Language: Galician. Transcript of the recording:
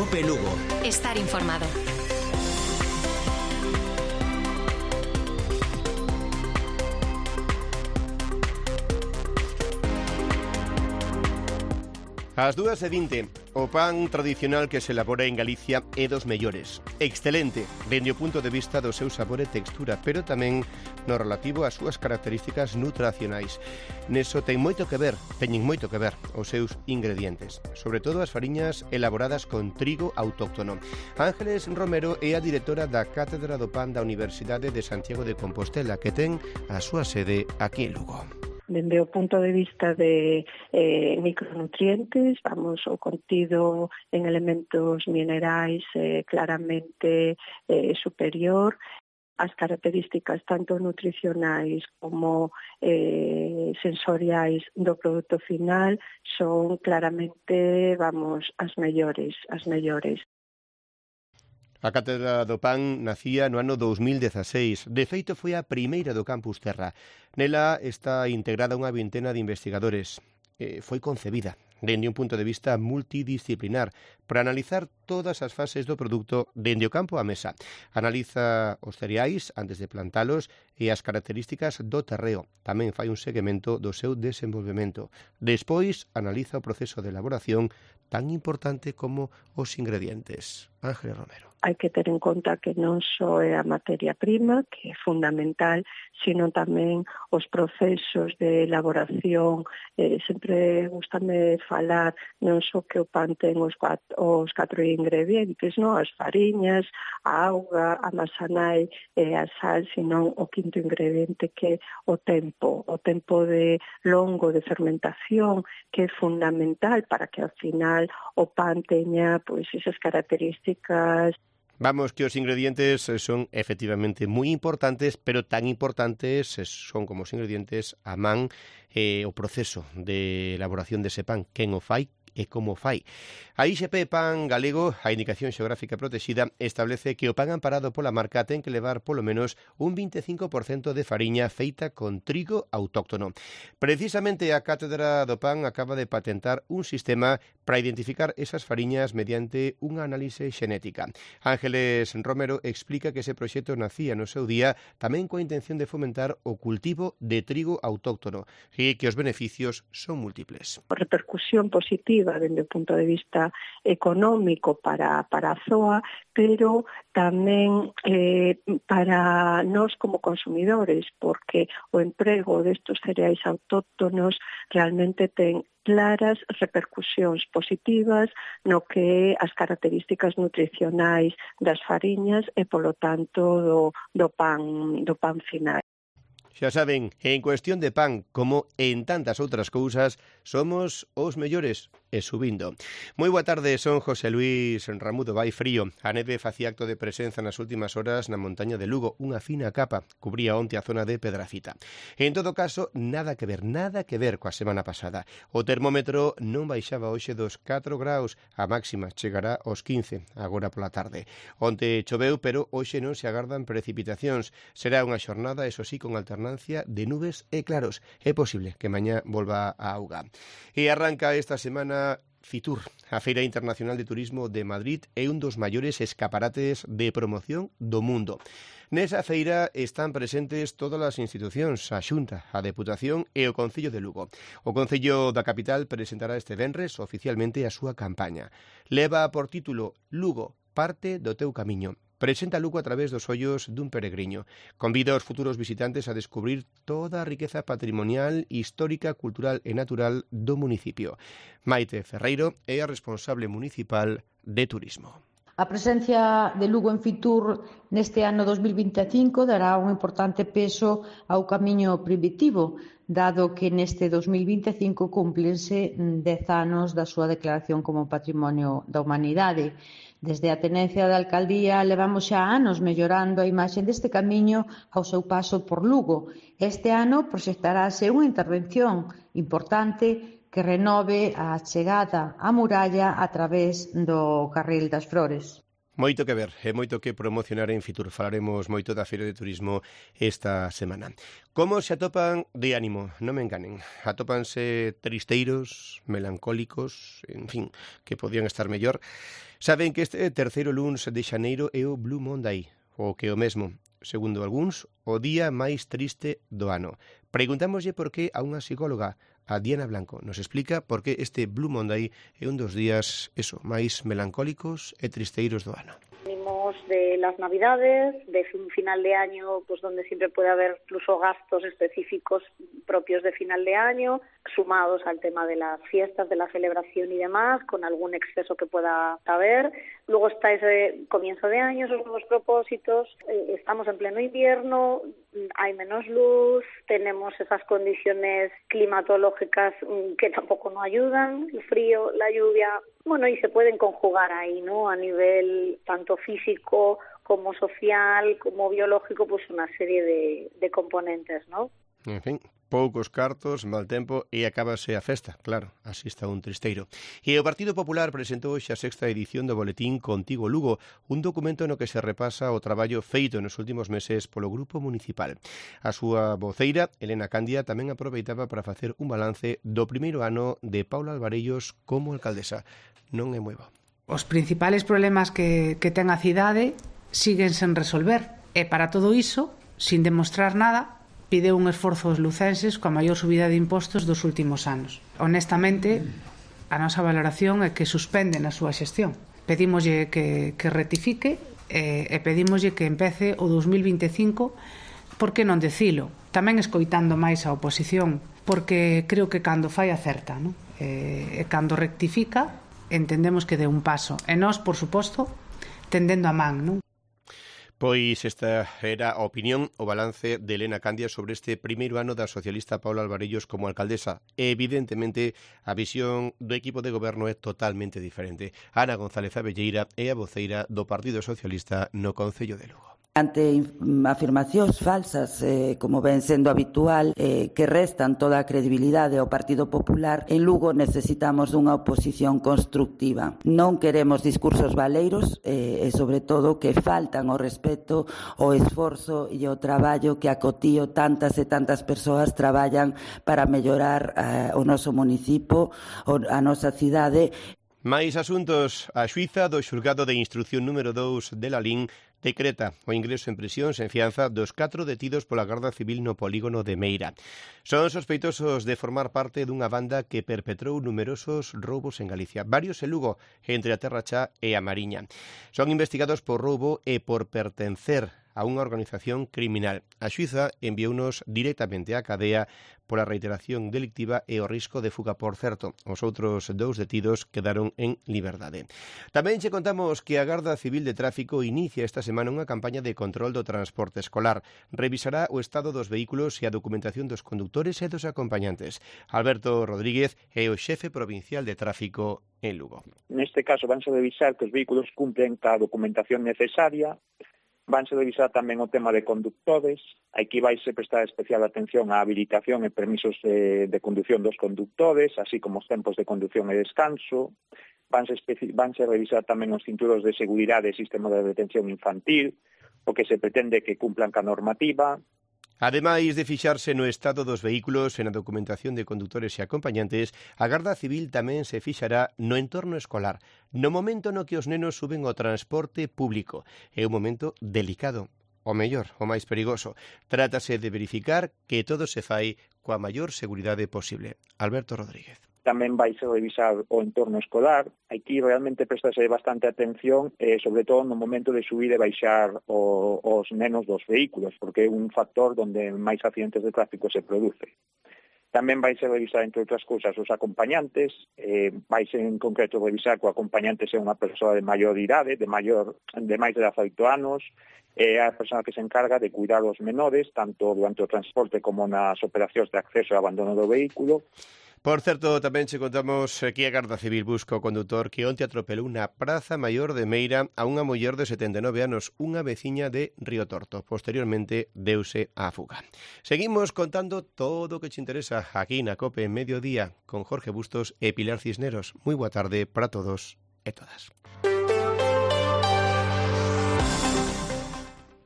Cope Lugo. Estar informado. Ás 2:20, o pan tradicional que se elabora en Galicia é dos mellores. Excelente, dende o punto de vista do seu sabor e textura, pero tamén no relativo ás súas características nutracionais. Neso teñen moito que ver os seus ingredientes, sobre todo as fariñas elaboradas con trigo autóctono. Ángeles Romero é a directora da Cátedra do Pan da Universidade de Santiago de Compostela, que ten a súa sede aquí en Lugo. Dende o punto de vista de micronutrientes, o contido en elementos minerais claramente superior. As características tanto nutricionais como sensoriais do produto final son claramente, as mellores. A Cátedra do Pan nacía no ano 2016. De feito, foi a primeira do Campus Terra. Nela está integrada unha vintena de investigadores. Foi concebida dende un punto de vista multidisciplinar para analizar todas as fases do produto dende o campo á mesa. Analiza os cereais antes de plantalos e as características do terreo. Tamén fai un seguimento do seu desenvolvemento. Despois, analiza o proceso de elaboración tan importante como os ingredientes. Ángeles Romero. Hai que ter en conta que non só é a materia prima, que é fundamental, sino tamén os procesos de elaboración. Sempre gustame falar non só que o pan ten os 4 ingredientes, as fariñas, a auga, a masa nai e a sal, sino o quinto ingrediente que é o tempo de longo de fermentación, que é fundamental para que ao final o pan teña esas características. Vamos, que os ingredientes son efectivamente moi importantes, pero tan importantes son como os ingredientes a man o proceso de elaboración dese pan, quen o fai e como fai. A IXP Pan Galego, a Indicación Xeográfica Protexida, establece que o pan amparado pola marca ten que levar polo menos un 25% de fariña feita con trigo autóctono. Precisamente a Cátedra do Pan acaba de patentar un sistema para identificar esas fariñas mediante unha análise xenética. Ángeles Romero explica que ese proxecto nacía no seu día tamén coa intención de fomentar o cultivo de trigo autóctono e que os beneficios son múltiples. A repercusión positiva dende o punto de vista económico para a ZOA, pero tamén para nós como consumidores, porque o emprego destes cereais autóctonos realmente ten claras repercusións positivas no que as características nutricionais das fariñas e, polo tanto, do pan final. Xa saben, en cuestión de pan, como en tantas outras cousas, somos os mellores e subindo. Moi boa tarde, son José Luis Ramudo. Vai frío. A neve facía acto de presenza nas últimas horas na montaña de Lugo. Unha fina capa cubría onte a zona de Pedrafita. En todo caso, nada que ver coa semana pasada. O termómetro non baixaba hoxe dos 4 graus. A máxima chegará aos 15, agora pola tarde. Onte choveu, pero hoxe non se agardan precipitacións. Será unha xornada, eso sí, con alternancia de nubes e claros. É posible que mañá volva a auga. E arranca esta semana Fitur, a Feira Internacional de Turismo de Madrid, é un dos maiores escaparates de promoción do mundo. Nesa feira están presentes todas as institucións, a Xunta, a Deputación e o Concello de Lugo. O Concello da capital presentará este venres oficialmente a súa campaña. Leva por título Lugo, parte do teu camiño. Presenta Lugo a través dos ollos dun peregriño. Convida aos futuros visitantes a descubrir toda a riqueza patrimonial, histórica, cultural e natural do municipio. Maite Ferreiro é a responsable municipal de turismo. A presencia de Lugo en Fitur neste ano 2025 dará un importante peso ao camiño primitivo, dado que neste 2025 cúmplense 10 anos da súa declaración como Patrimonio da Humanidade. Desde a tenencia da alcaldía levamos xa anos mellorando a imaxe deste camiño ao seu paso por Lugo. Este ano proxectarase unha intervención importante que renove a chegada á muralla a través do Carril das Flores. Moito que ver e moito que promocionar en Fitur. Falaremos moito da Feira de Turismo esta semana. Como se atopan de ánimo? Non me enganen. Atópanse tristeiros, melancólicos, en fin, que podían estar mellor. Saben que este terceiro luns de xaneiro é o Blue Monday, o que o mesmo, segundo algúns, o día máis triste do ano. Preguntámoslle por que a unha psicóloga, a Diana Blanco, nos explica por que este Blue Monday é un dos días, máis melancólicos e tristeiros do ano. Venimos de las Navidades, de un final de año, pues donde siempre puede haber incluso gastos específicos propios de final de año, sumados al tema de las fiestas, de la celebración y demás, con algún exceso que pueda haber. Luego está ese comienzo de año, esos nuevos propósitos. Estamos en pleno invierno, hay menos luz, tenemos esas condiciones climatológicas que tampoco nos ayudan, el frío, la lluvia. Bueno, y se pueden conjugar ahí, ¿no? A nivel tanto físico como social, como biológico, pues una serie de componentes, ¿no? En fin, poucos cartos, mal tempo e acábase a festa, claro, así está un tristeiro. E o Partido Popular presentou hoxe a sexta edición do boletín Contigo Lugo, un documento no que se repasa o traballo feito nos últimos meses polo Grupo Municipal. A súa voceira, Elena Candia, tamén aproveitaba para facer un balance do primeiro ano de Paula Alvarellos como alcaldesa. Non é moi bo. Os principales problemas que ten a cidade siguen sen resolver, e para todo iso, sin demostrar nada, pide un esforzo aos lucenses coa maior subida de impostos dos últimos anos. Honestamente, a nosa valoración é que suspenden a súa xestión. Pedímoslle que rectifique e pedímoslle que empece o 2025, por que non decilo? Tamén escoitando máis a oposición, porque creo que cando fai acerta, non? E cando rectifica, entendemos que dé un paso. E nós, por suposto, tendendo a man, non? Pois esta era a opinión, o balance de Elena Candia sobre este primeiro ano da socialista Paula Alvarellos como alcaldesa. E, evidentemente, a visión do equipo de goberno é totalmente diferente. Ana González Abelleira é a voceira do Partido Socialista no Concello de Lugo. Ante afirmacións falsas, como ven sendo habitual, que restan toda a credibilidade ao Partido Popular, en Lugo necesitamos dunha oposición constructiva. Non queremos discursos baleiros e, sobre todo, que faltan o respeto, o esforzo e o traballo que a cotío tantas e tantas persoas traballan para mellorar o noso municipio, a nosa cidade. Mais asuntos. A xuíza do xulgado de instrucción número 2 de Lalín decreta o ingreso en prisión sen fianza dos 4 detidos pola Garda Civil no polígono de Meira. Son sospeitosos de formar parte dunha banda que perpetrou numerosos roubos en Galicia, varios en Lugo, entre a Terra Chá e a Mariña. Son investigados por roubo e por pertencer a unha organización criminal. A xuíza enviounos directamente á cadea pola reiteración delictiva e o risco de fuga. Por certo, os outros 2 detidos quedaron en liberdade. Tamén che contamos que a Garda Civil de Tráfico inicia esta semana unha campaña de control do transporte escolar. Revisará o estado dos vehículos e a documentación dos condutores e dos acompañantes. Alberto Rodríguez é o xefe provincial de tráfico en Lugo. Neste caso vanse revisar que os vehículos cumplen ca documentación necesaria. Vanse revisar tamén o tema de conductores. Aquí vaise prestar especial atención á habilitación e permisos de conducción dos conductores, así como os tempos de conducción e descanso. Vanse revisar tamén os cinturos de seguridade e sistema de detención infantil, o que se pretende que cumplan ca normativa. Ademais de fixarse no estado dos vehículos e na documentación de condutores e acompañantes, a Garda Civil tamén se fixará no entorno escolar, no momento no que os nenos suben ao transporte público. É un momento delicado, o mellor, o máis perigoso. Trátase de verificar que todo se fai coa maior seguridade posible. Alberto Rodríguez. Tamén vaise revisar o entorno escolar. Aquí realmente prestase bastante atención, sobre todo no momento de subir e baixar os nenos dos vehículos, porque é un factor onde máis accidentes de tráfico se produce. Tamén vaise revisar, entre outras cousas, os acompañantes. Vaise en concreto revisar que o acompañante sea unha persoa de maior idade, de máis de 18 anos, é a persoa que se encarga de cuidar os menores, tanto durante o transporte como nas operacións de acceso e abandono do vehículo. Por certo, tamén che contamos que a Garda Civil busca o condutor que onte atropelou na Praza Maior de Meira a unha muller de 79 anos, unha veciña de Río Torto. Posteriormente, deuse á fuga. Seguimos contando todo o que te interesa aquí na COPE en Mediodía con Jorge Bustos e Pilar Cisneros. Moi boa tarde para todos e todas.